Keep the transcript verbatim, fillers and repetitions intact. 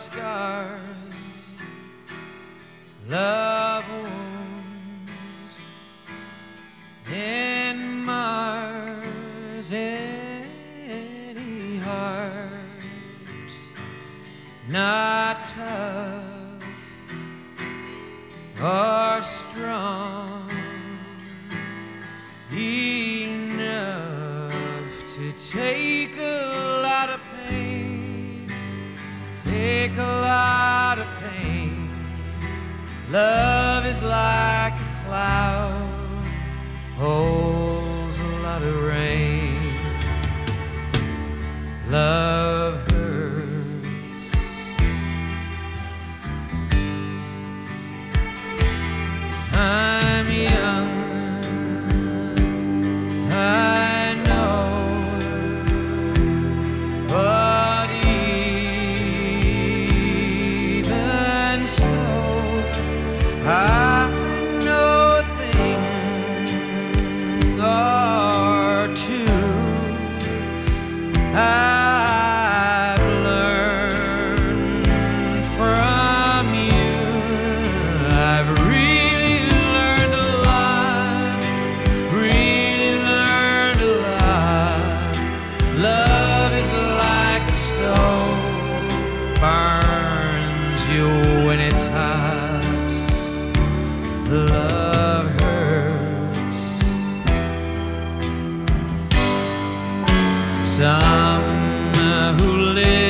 scars, love wounds in Mars, any heart not tough or strong enough to take a lot of pain, take a lot of pain. Love is like a cloud, holds a lot of rain. Love hurts. I'm young, I know, but even so, I know a thing or two. I've learned from you. I've really learned a lot, really learned a lot. Love is like a stove, burns you when it's hot. Love hurts. Some who live